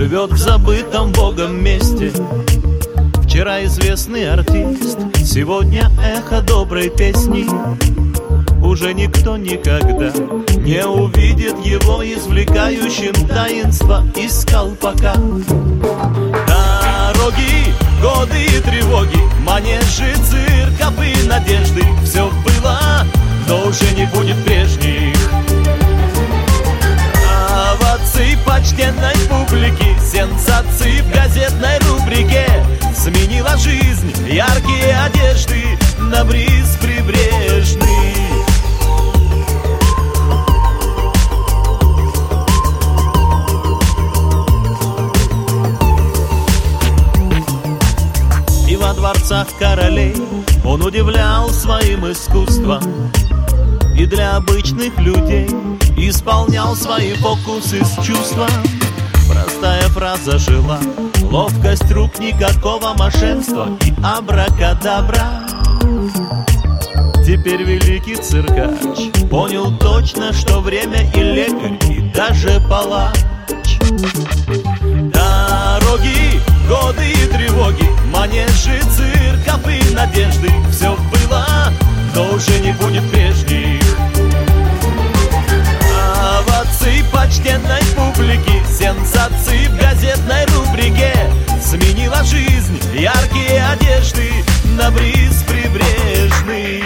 живет в забытом Богом месте. Вчера известный артист, сегодня эхо доброй песни. Уже никто никогда не увидит его извлекающим таинство из колпака. Дороги, годы и тревоги, манежи, цирковые надежды. Все было, но уже не будет прежних. Овации почтенной публики, сенсации в газетной рубрике. Сменила жизнь яркие одежды на бриз прибрежный. И во дворцах королей он удивлял своим искусством, и для обычных людей исполнял свои фокусы с чувством. Простая фраза жила, ловкость рук, никакого мошенства и абракадабра. Теперь великий циркач понял точно, что время и лекарь, и даже палач. Дороги, годы и тревоги, манежи, цирков и надежды. Все было, но уже не будет прежних. Овации почтенной публики, сенсации в газетной рубрике. Сменила жизнь яркие одежды на бриз прибрежный.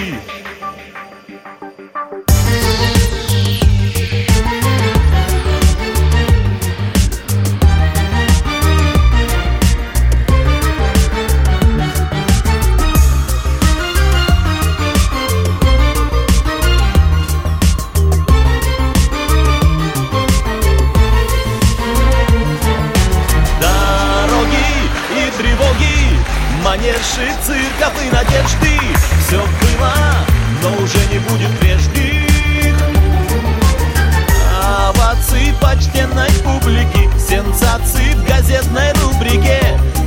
Манежи, цирков и надежды. Все было, но уже не будет прежних. Овации почтенной публики, сенсации в газетной рубрике.